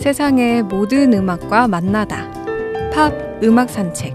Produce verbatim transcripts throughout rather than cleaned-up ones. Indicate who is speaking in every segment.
Speaker 1: 세상의 모든 음악과 만나다. 팝 음악 산책.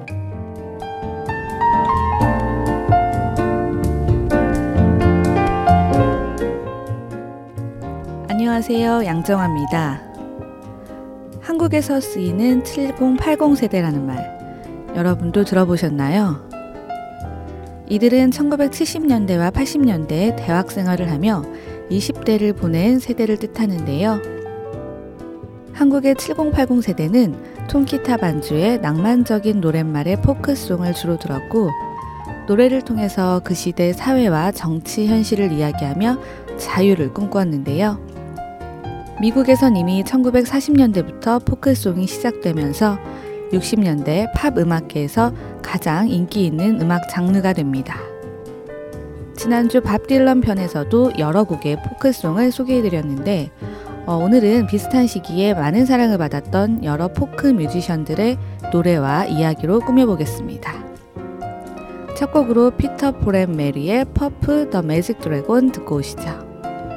Speaker 2: 안녕하세요. 양정화입니다. 한국에서 쓰이는 칠십, 팔십 세대라는 말, 여러분도 들어보셨나요? 이들은 천구백칠십 년대와 팔십 년대에 대학 생활을 하며 이십 대를 보낸 세대를 뜻하는데요. 한국의 칠십, 팔십 세대는 통기타 반주에 낭만적인 노랫말의 포크송을 주로 들었고, 노래를 통해서 그 시대 사회와 정치 현실을 이야기하며 자유를 꿈꾸었는데요. 미국에선 이미 천구백사십 년대부터 포크송이 시작되면서 육십 년대 팝 음악계에서 가장 인기 있는 음악 장르가 됩니다. 지난주 밥 딜런 편에서도 여러 곡의 포크송을 소개해드렸는데 어, 오늘은 비슷한 시기에 많은 사랑을 받았던 여러 포크 뮤지션들의 노래와 이야기로 꾸며보겠습니다. 첫 곡으로 피터 폴 앤 메리의 퍼프 더 매직 드래곤 듣고 오시죠.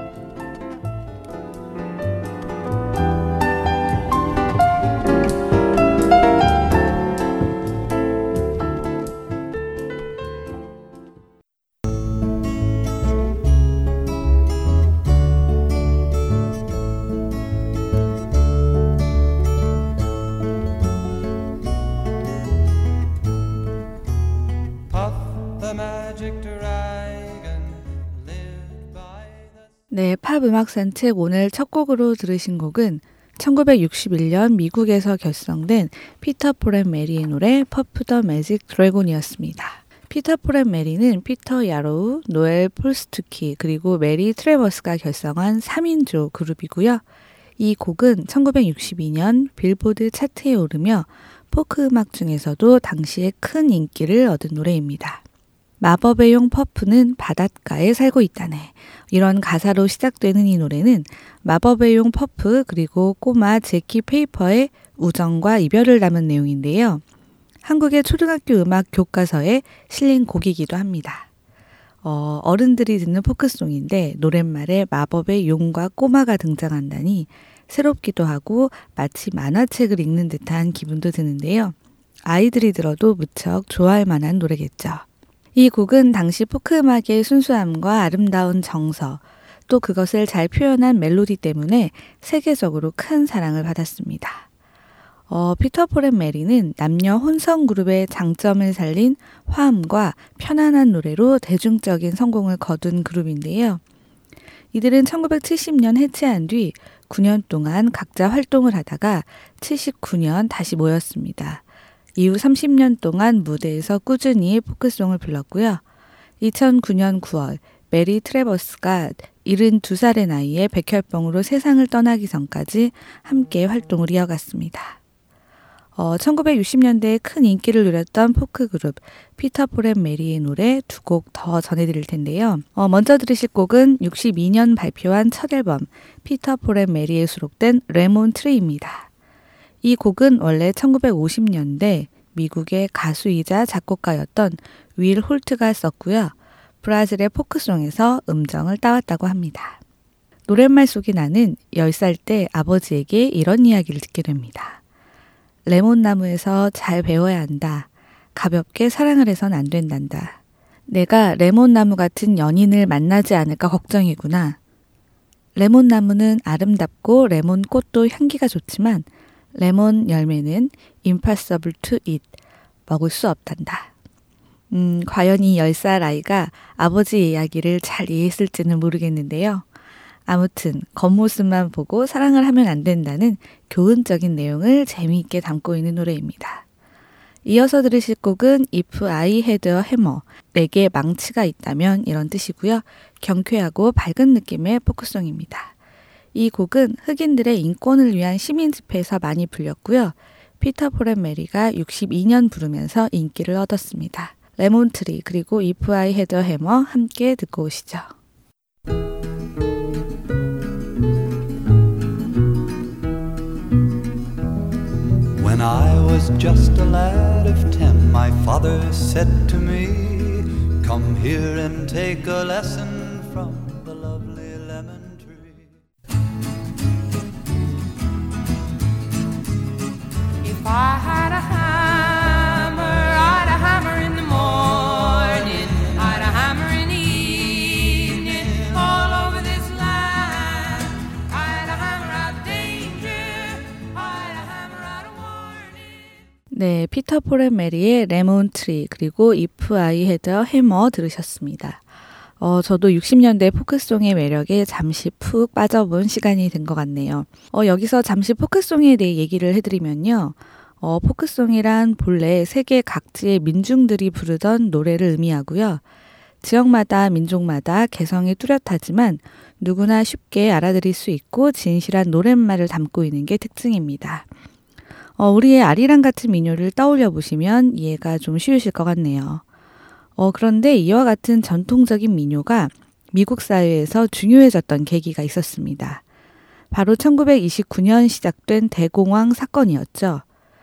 Speaker 2: 네, 팝 음악 산책 오늘 첫 곡으로 들으신 곡은 천구백육십일 년 미국에서 결성된 피터 폴 앤 메리의 노래 퍼프 더 매직 드래곤이었습니다. 피터 폴 앤 메리는 피터 야로우, 노엘 폴스투키 그리고 메리 트래버스가 결성한 삼 인조 그룹이고요. 이 곡은 천구백육십이 년 빌보드 차트에 오르며 포크 음악 중에서도 당시에 큰 인기를 얻은 노래입니다. 마법의 용 퍼프는 바닷가에 살고 있다네. 이런 가사로 시작되는 이 노래는 마법의 용 퍼프 그리고 꼬마 제키 페이퍼의 우정과 이별을 담은 내용인데요. 한국의 초등학교 음악 교과서에 실린 곡이기도 합니다. 어, 어른들이 듣는 포크송인데 노랫말에 마법의 용과 꼬마가 등장한다니 새롭기도 하고 마치 만화책을 읽는 듯한 기분도 드는데요. 아이들이 들어도 무척 좋아할 만한 노래겠죠. 이 곡은 당시 포크 음악의 순수함과 아름다운 정서, 또 그것을 잘 표현한 멜로디 때문에 세계적으로 큰 사랑을 받았습니다. 어, 피터 폴 앤 메리는 남녀 혼성 그룹의 장점을 살린 화음과 편안한 노래로 대중적인 성공을 거둔 그룹인데요. 이들은 천구백칠십 년 해체한 뒤 구 년 동안 각자 활동을 하다가 칠십구 년 다시 모였습니다. 이후 삼십 년 동안 무대에서 꾸준히 포크송을 불렀고요. 이천구 년 구월 메리 트래버스가 칠십이 살의 나이에 백혈병으로 세상을 떠나기 전까지 함께 활동을 이어갔습니다. 어, 천구백육십 년대에 큰 인기를 누렸던 포크 그룹 피터 폴 앤 메리의 노래 두 곡 더 전해드릴 텐데요. 어, 먼저 들으실 곡은 육십이 년 발표한 첫 앨범 피터 폴 앤 메리에 수록된 레몬 트리입니다. 이 곡은 원래 천구백오십 년대 미국의 가수이자 작곡가였던 윌 홀트가 썼고요. 브라질의 포크송에서 음정을 따왔다고 합니다. 노랫말 속에 나는 열 살 때 아버지에게 이런 이야기를 듣게 됩니다. 레몬나무에서 잘 배워야 한다. 가볍게 사랑을 해선 안 된단다. 내가 레몬나무 같은 연인을 만나지 않을까 걱정이구나. 레몬나무는 아름답고 레몬꽃도 향기가 좋지만 레몬 열매는 impossible to eat, 먹을 수 없단다. 음, 과연 이 열 살 아이가 아버지의 이야기를 잘 이해했을지는 모르겠는데요. 아무튼 겉모습만 보고 사랑을 하면 안 된다는 교훈적인 내용을 재미있게 담고 있는 노래입니다. 이어서 들으실 곡은 If I Had a Hammer, 내게 망치가 있다면 이런 뜻이고요. 경쾌하고 밝은 느낌의 포크송입니다. 이 곡은 흑인들의 인권을 위한 시민 집회에서 많이 불렸고요. 피터 폴 앤 메리가 육십이 년 부르면서 인기를 얻었습니다. 레몬트리 그리고 If I Had a Hammer 함께 듣고 오시죠.
Speaker 3: When I was just a lad of ten, my father said to me, come here and take a lesson from the lovely lemon tree.
Speaker 2: 네, 피터 폴 앤 메리의 레몬 트리 그리고 If I Had a Hammer 들으셨습니다. 어, 저도 육십 년대 포크송의 매력에 잠시 푹 빠져본 시간이 된 것 같네요. 어, 여기서 잠시 포크송에 대해 얘기를 해드리면요. 어, 포크송이란 본래 세계 각지의 민중들이 부르던 노래를 의미하고요. 지역마다 민족마다 개성이 뚜렷하지만 누구나 쉽게 알아들을 수 있고 진실한 노랫말을 담고 있는 게 특징입니다. 어, 우리의 아리랑 같은 민요를 떠올려 보시면 이해가 좀 쉬우실 것 같네요. 어, 그런데 이와 같은 전통적인 민요가 미국 사회에서 중요해졌던 계기가 있었습니다. 바로 천구백이십구 년 시작된 대공황 사건이었죠.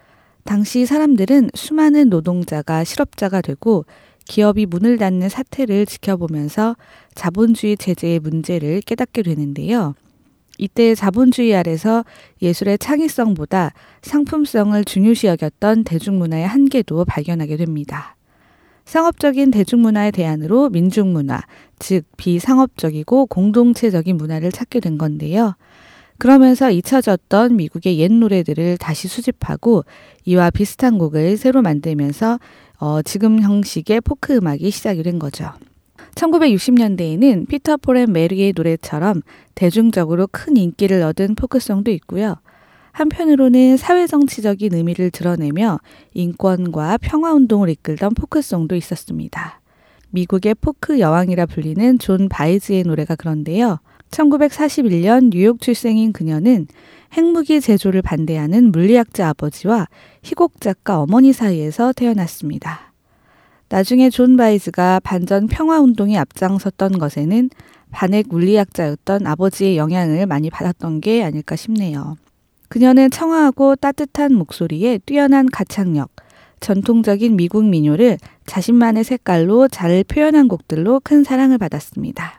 Speaker 2: 당시 사람들은 수많은 노동자가 실업자가 되고 기업이 문을 닫는 사태를 지켜보면서 자본주의 체제의 문제를 깨닫게 되는데요. 이때 자본주의 아래서 예술의 창의성보다 상품성을 중요시 여겼던 대중문화의 한계도 발견하게 됩니다. 상업적인 대중문화의 대안으로 민중문화, 즉 비상업적이고 공동체적인 문화를 찾게 된 건데요. 그러면서 잊혀졌던 미국의 옛 노래들을 다시 수집하고 이와 비슷한 곡을 새로 만들면서 어, 지금 형식의 포크 음악이 시작이 된 거죠. 천구백육십 년대에는 피터 폴 앤 메리의 노래처럼 대중적으로 큰 인기를 얻은 포크송도 있고요. 한편으로는 사회정치적인 의미를 드러내며 인권과 평화운동을 이끌던 포크송도 있었습니다. 미국의 포크 여왕이라 불리는 존 바이즈의 노래가 그런데요. 천구백사십일 년 뉴욕 출생인 그녀는 핵무기 제조를 반대하는 물리학자 아버지와 희곡 작가 어머니 사이에서 태어났습니다. 나중에 존 바이즈가 반전 평화운동에 앞장섰던 것에는 반핵 물리학자였던 아버지의 영향을 많이 받았던 게 아닐까 싶네요. 그녀는 청아하고 따뜻한 목소리에 뛰어난 가창력, 전통적인 미국 민요를 자신만의 색깔로 잘 표현한 곡들로 큰 사랑을 받았습니다.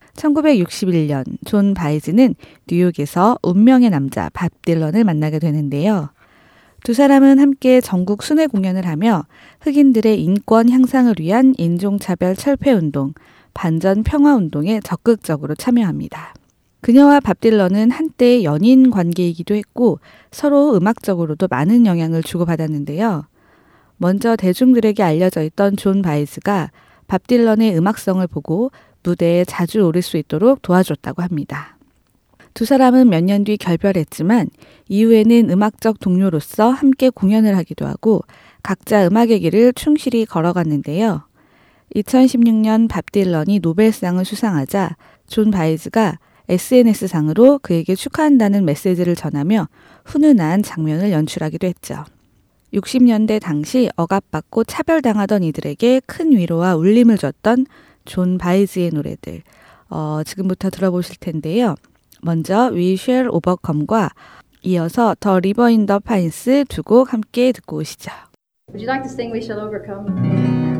Speaker 2: 천구백육십일 년 존 바이즈는 뉴욕에서 운명의 남자 밥 딜런을 만나게 되는데요. 두 사람은 함께 전국 순회 공연을 하며 흑인들의 인권 향상을 위한 인종차별 철폐운동, 반전 평화운동에 적극적으로 참여합니다. 그녀와 밥 딜런은 한때 연인 관계이기도 했고 서로 음악적으로도 많은 영향을 주고받았는데요. 먼저 대중들에게 알려져 있던 존 바이즈가 밥 딜런의 음악성을 보고 무대에 자주 오를 수 있도록 도와줬다고 합니다. 두 사람은 몇 년 뒤 결별했지만 이후에는 음악적 동료로서 함께 공연을 하기도 하고 각자 음악의 길을 충실히 걸어갔는데요. 이천십육 년 밥 딜런이 노벨상을 수상하자 존 바이즈가 에스엔에스상으로 그에게 축하한다는 메시지를 전하며 훈훈한 장면을 연출하기도 했죠. 육십 년대 당시 억압받고 차별당하던 이들에게 큰 위로와 울림을 줬던 존 바이즈의 노래들 어, 지금부터 들어보실 텐데요. 먼저 We Shall Overcome과 이어서 The River in the Pines 두 곡 함께 듣고 오시죠.
Speaker 4: Would you like to sing We Shall Overcome?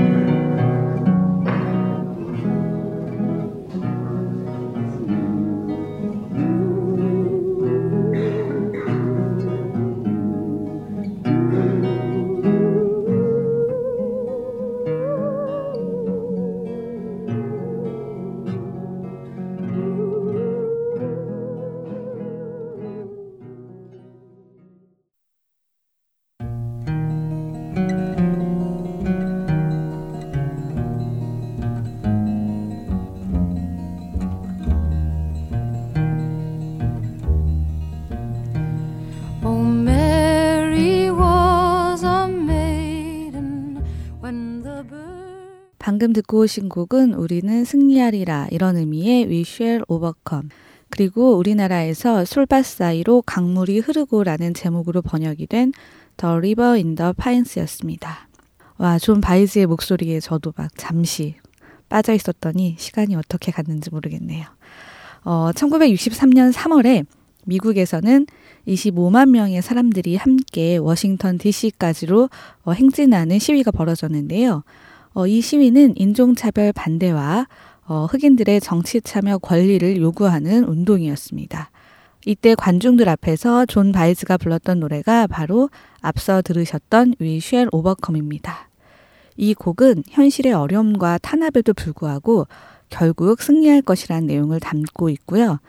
Speaker 2: 방금 듣고 오신 곡은 우리는 승리하리라 이런 의미의 We Shall Overcome 그리고 우리나라에서 솔밭 사이로 강물이 흐르고라는 제목으로 번역이 된 The River in the Pines였습니다. 와, 존 바이즈의 목소리에 저도 막 잠시 빠져 있었더니 시간이 어떻게 갔는지 모르겠네요. 어, 천구백육십삼 년 삼월에 미국에서는 이십오만 명의 사람들이 함께 워싱턴 디씨까지로 어, 행진하는 시위가 벌어졌는데요. 어, 이 시위는 인종차별 반대와 어, 흑인들의 정치 참여 권리를 요구하는 운동이었습니다. 이때 관중들 앞에서 존 바이즈가 불렀던 노래가 바로 앞서 들으셨던 We Shall Overcome입니다. 이 곡은 현실의 어려움과 탄압에도 불구하고 결국 승리할 것이라는 내용을 담고 있고요.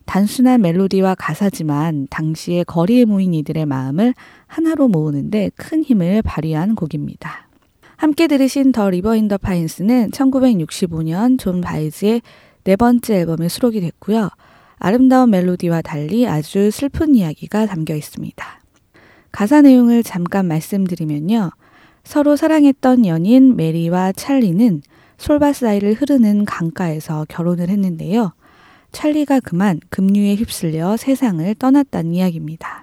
Speaker 2: 단순한 멜로디와 가사지만 당시에 거리에 모인 이들의 마음을 하나로 모으는데 큰 힘을 발휘한 곡입니다. 함께 들으신 더 리버 인 더 파인스는 천구백육십오 년 존 바이즈의 네 번째 앨범에 수록이 됐고요. 아름다운 멜로디와 달리 아주 슬픈 이야기가 담겨 있습니다. 가사 내용을 잠깐 말씀드리면요. 서로 사랑했던 연인 메리와 찰리는 솔바사이를 흐르는 강가에서 결혼을 했는데요. 찰리가 그만 급류에 휩쓸려 세상을 떠났다는 이야기입니다.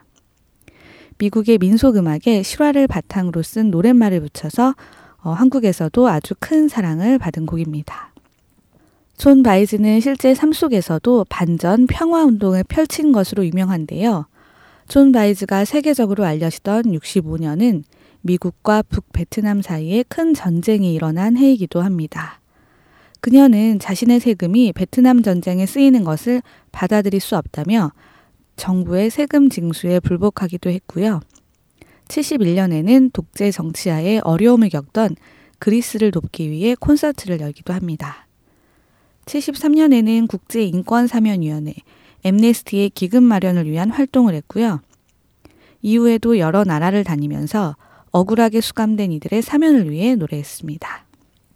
Speaker 2: 미국의 민속음악에 실화를 바탕으로 쓴 노랫말을 붙여서 어, 한국에서도 아주 큰 사랑을 받은 곡입니다. 존 바이즈는 실제 삶 속에서도 반전 평화운동을 펼친 것으로 유명한데요. 존 바이즈가 세계적으로 알려지던 육십오 년은 미국과 북베트남 사이에 큰 전쟁이 일어난 해이기도 합니다. 그녀는 자신의 세금이 베트남 전쟁에 쓰이는 것을 받아들일 수 없다며 정부의 세금 징수에 불복하기도 했고요. 칠십일 년에는 독재 정치하에 어려움을 겪던 그리스를 돕기 위해 콘서트를 열기도 합니다. 칠십삼 년에는 국제인권사면위원회 엠네스티의 기금 마련을 위한 활동을 했고요. 이후에도 여러 나라를 다니면서 억울하게 수감된 이들의 사면을 위해 노래했습니다.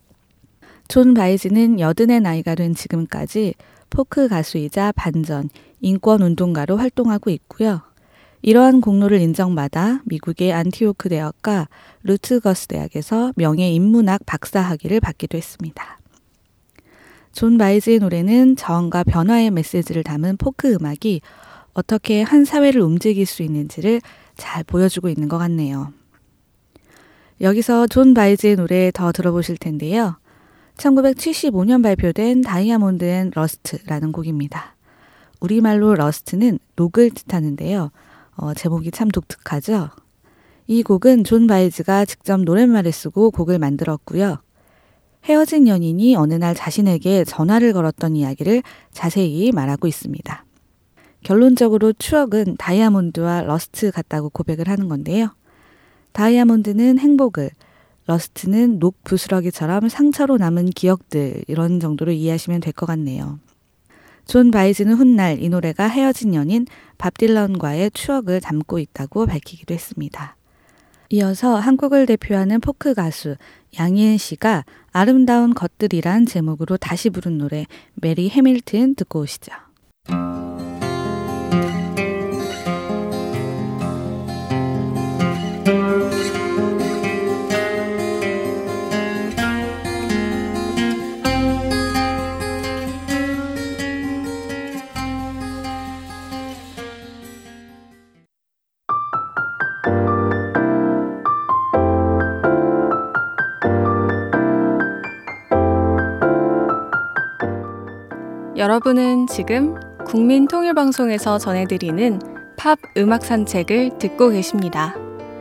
Speaker 2: 존 바이즈는 여든의 나이가 된 지금까지 포크 가수이자 반전, 인권운동가로 활동하고 있고요. 이러한 공로를 인정받아 미국의 안티오크 대학과 루트거스 대학에서 명예인문학 박사학위를 받기도 했습니다. 존 바이즈의 노래는 저항과 변화의 메시지를 담은 포크 음악이 어떻게 한 사회를 움직일 수 있는지를 잘 보여주고 있는 것 같네요. 여기서 존 바이즈의 노래 더 들어보실 텐데요. 천구백칠십오 년 발표된 다이아몬드 앤 러스트라는 곡입니다. 우리말로 러스트는 녹을 뜻하는데요. 어, 제목이 참 독특하죠? 이 곡은 존 바이즈가 직접 노랫말을 쓰고 곡을 만들었고요. 헤어진 연인이 어느 날 자신에게 전화를 걸었던 이야기를 자세히 말하고 있습니다. 결론적으로 추억은 다이아몬드와 러스트 같다고 고백을 하는 건데요. 다이아몬드는 행복을, 러스트는 녹 부스러기처럼 상처로 남은 기억들, 이런 정도로 이해하시면 될 것 같네요. 존 바이즈는 훗날 이 노래가 헤어진 연인 밥 딜런과의 추억을 담고 있다고 밝히기도 했습니다. 이어서 한국을 대표하는 포크 가수 양희은 씨가 아름다운 것들이란 제목으로 다시 부른 노래 메리 해밀튼 듣고 오시죠.
Speaker 1: 여러분은 지금 국민통일방송에서 전해드리는 팝 음악 산책을 듣고 계십니다.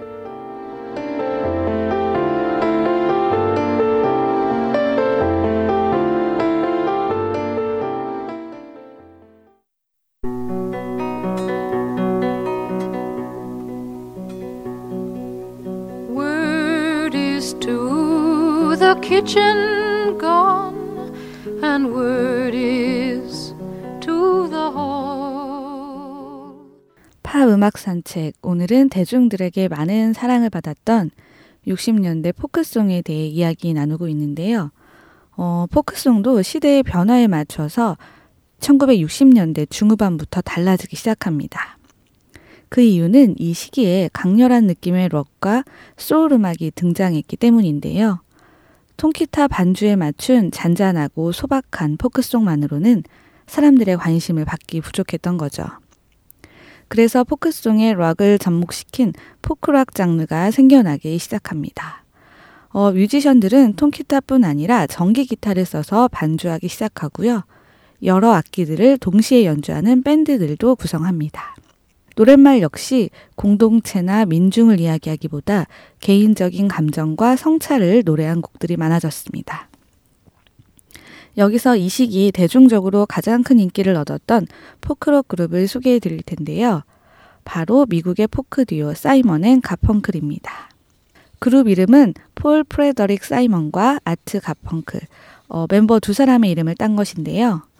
Speaker 5: Word is to the kitchen gone and word is to the hall.
Speaker 2: 팝 음악 산책, 오늘은 대중들에게 많은 사랑을 받았던 육십 년대 포크송에 대해 이야기 나누고 있는데요. 어, 포크송도 시대의 변화에 맞춰서 천구백육십 년대 중후반부터 달라지기 시작합니다. 그 이유는 이 시기에 강렬한 느낌의 록과 소울 음악이 등장했기 때문인데요. 통기타 반주에 맞춘 잔잔하고 소박한 포크송만으로는 사람들의 관심을 받기 부족했던 거죠. 그래서 포크송에 록을 접목시킨 포크락 장르가 생겨나기 시작합니다. 어, 뮤지션들은 통기타뿐 아니라 전기기타를 써서 반주하기 시작하고요. 여러 악기들을 동시에 연주하는 밴드들도 구성합니다. 노랫말 역시 공동체나 민중을 이야기하기보다 개인적인 감정과 성찰을 노래한 곡들이 많아졌습니다. 여기서 이 시기 대중적으로 가장 큰 인기를 얻었던 포크록 그룹을 소개해 드릴 텐데요. 바로 미국의 포크 듀오 사이먼 앤 가펑클입니다. 그룹 이름은 폴 프레더릭 사이먼과 아트 가펑클, 어, 멤버 두 사람의 이름을 딴 것인데요.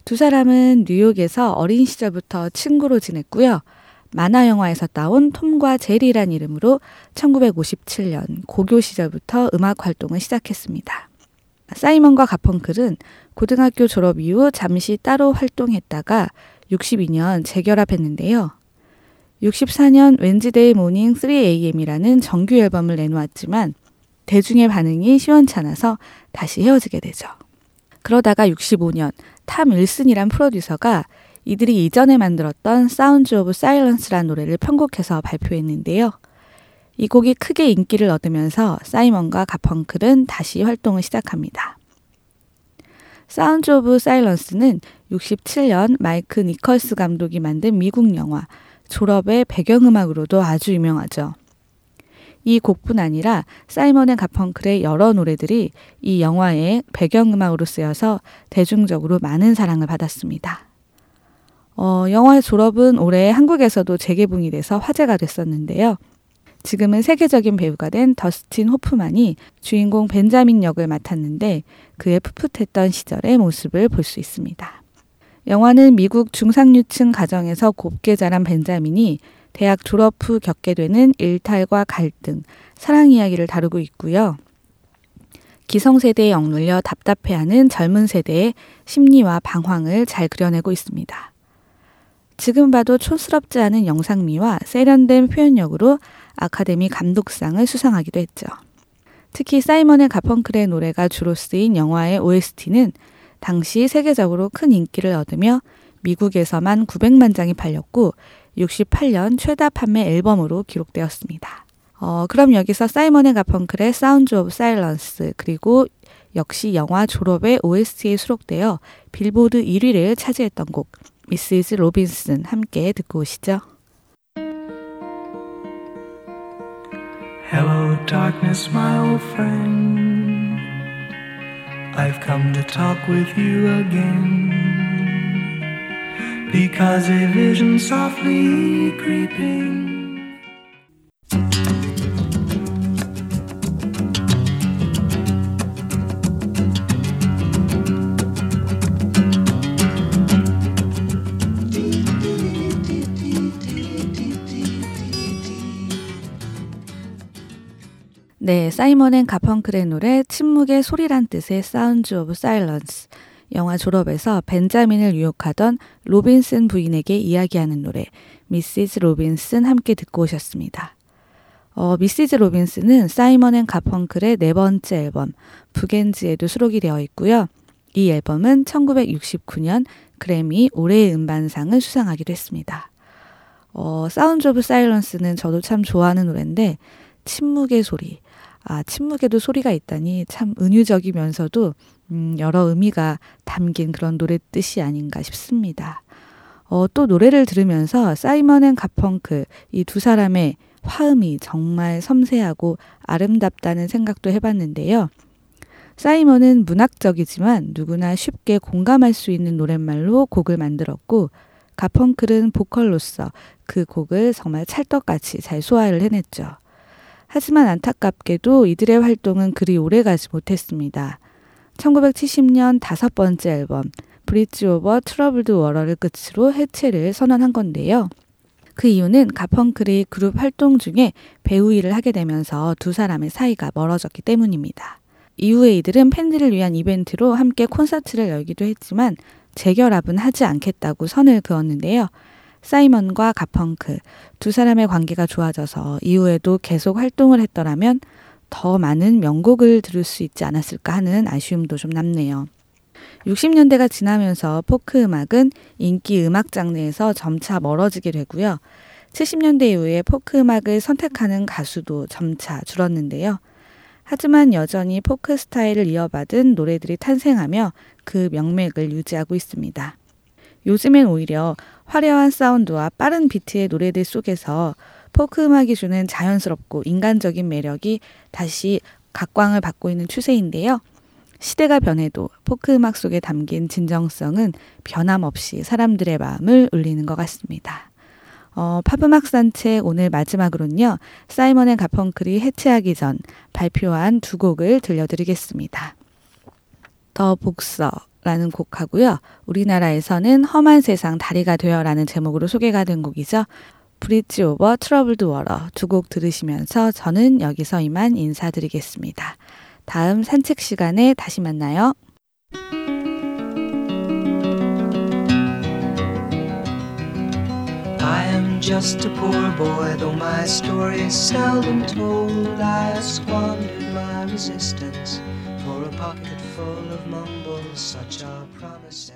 Speaker 2: 두 사람은 뉴욕에서 어린 시절부터 친구로 지냈고요. 만화 영화에서 따온 톰과 제리란 이름으로 천구백오십칠 년 고교 시절부터 음악 활동을 시작했습니다. 사이먼과 가펑클은 고등학교 졸업 이후 잠시 따로 활동했다가 육십이 년 재결합했는데요. 육십사 년 웬즈데이 모닝 쓰리 에이엠이라는 정규 앨범을 내놓았지만 대중의 반응이 시원찮아서 다시 헤어지게 되죠. 그러다가 육십오 년 탐 윌슨이란 프로듀서가 이들이 이전에 만들었던 사운드 오브 사일런스라는 노래를 편곡해서 발표했는데요. 이 곡이 크게 인기를 얻으면서 사이먼과 가펑클은 다시 활동을 시작합니다. 사운드 오브 사일런스는 육십칠 년 마이크 니컬스 감독이 만든 미국 영화 졸업의 배경음악으로도 아주 유명하죠. 이 곡뿐 아니라 사이먼 앤 가펑클의 여러 노래들이 이 영화의 배경음악으로 쓰여서 대중적으로 많은 사랑을 받았습니다. 어, 영화의 졸업은 올해 한국에서도 재개봉이 돼서 화제가 됐었는데요. 지금은 세계적인 배우가 된 더스틴 호프만이 주인공 벤자민 역을 맡았는데 그의 풋풋했던 시절의 모습을 볼 수 있습니다. 영화는 미국 중상류층 가정에서 곱게 자란 벤자민이 대학 졸업 후 겪게 되는 일탈과 갈등, 사랑 이야기를 다루고 있고요. 기성세대에 억눌려 답답해하는 젊은 세대의 심리와 방황을 잘 그려내고 있습니다. 지금 봐도 촌스럽지 않은 영상미와 세련된 표현력으로 아카데미 감독상을 수상하기도 했죠. 특히 사이먼 앤 가펑클의 노래가 주로 쓰인 영화의 오에스티는 당시 세계적으로 큰 인기를 얻으며 미국에서만 구백만 장이 팔렸고 육십팔 년 최다 판매 앨범으로 기록되었습니다. 어, 그럼 여기서 사이먼 앤 가펑클의 사운드 오브 사일런스 그리고 역시 영화 졸업의 오에스티에 수록되어 빌보드 일 위를 차지했던 곡 미시즈 로빈슨 함께 듣고 오시죠.
Speaker 6: Hello darkness my old friend I've come to talk with you again Because a vision softly creeping
Speaker 2: 네, 사이먼 앤 가펑클의 노래 침묵의 소리란 뜻의 사운드 오브 사일런스 영화 졸업에서 벤자민을 유혹하던 로빈슨 부인에게 이야기하는 노래 미시즈 로빈슨 함께 듣고 오셨습니다. 어, 미시즈 로빈슨은 사이먼 앤 가펑클의 네 번째 앨범 북엔즈에도 수록이 되어 있고요. 이 앨범은 천구백육십구 년 그래미 올해의 음반상을 수상하기도 했습니다. 어, 사운드 오브 사일런스는 저도 참 좋아하는 노래인데 침묵의 소리, 아 침묵에도 소리가 있다니 참 은유적이면서도 음, 여러 의미가 담긴 그런 노래 뜻이 아닌가 싶습니다. 어, 또 노래를 들으면서 사이먼 앤 가펑클 이 두 사람의 화음이 정말 섬세하고 아름답다는 생각도 해봤는데요. 사이먼은 문학적이지만 누구나 쉽게 공감할 수 있는 노랫말로 곡을 만들었고 가펑클은 보컬로서 그 곡을 정말 찰떡같이 잘 소화를 해냈죠. 하지만 안타깝게도 이들의 활동은 그리 오래가지 못했습니다. 천구백칠십 년 다섯 번째 앨범 브릿지 오버 트러블드 워러를 끝으로 해체를 선언한 건데요. 그 이유는 가펑클이 그룹 활동 중에 배우 일을 하게 되면서 두 사람의 사이가 멀어졌기 때문입니다. 이후에 이들은 팬들을 위한 이벤트로 함께 콘서트를 열기도 했지만 재결합은 하지 않겠다고 선을 그었는데요. 사이먼과 가펑클 두 사람의 관계가 좋아져서 이후에도 계속 활동을 했더라면 더 많은 명곡을 들을 수 있지 않았을까 하는 아쉬움도 좀 남네요. 육십 년대가 지나면서 포크 음악은 인기 음악 장르에서 점차 멀어지게 되고요. 칠십 년대 이후에 포크 음악을 선택하는 가수도 점차 줄었는데요. 하지만 여전히 포크 스타일을 이어받은 노래들이 탄생하며 그 명맥을 유지하고 있습니다. 요즘엔 오히려 화려한 사운드와 빠른 비트의 노래들 속에서 포크 음악이 주는 자연스럽고 인간적인 매력이 다시 각광을 받고 있는 추세인데요. 시대가 변해도 포크 음악 속에 담긴 진정성은 변함없이 사람들의 마음을 울리는 것 같습니다. 어, 팝음악 산책 오늘 마지막으로는요. 사이먼 앤 가펑클이 해체하기 전 발표한 두 곡을 들려드리겠습니다. 더 복서, 라는 곡하고요. 우리나라에서는 험한 세상 다리가 되어 라는 제목으로 소개가 된 곡이죠. 브릿지 오버 트러블드 워터 두 곡 들으시면서 저는 여기서 이만 인사드리겠습니다. 다음 산책 시간에 다시 만나요.
Speaker 6: I am just a poor boy, though my story is seldom told. I have squandered my resistance for a pocket full of mumbles, such are promises.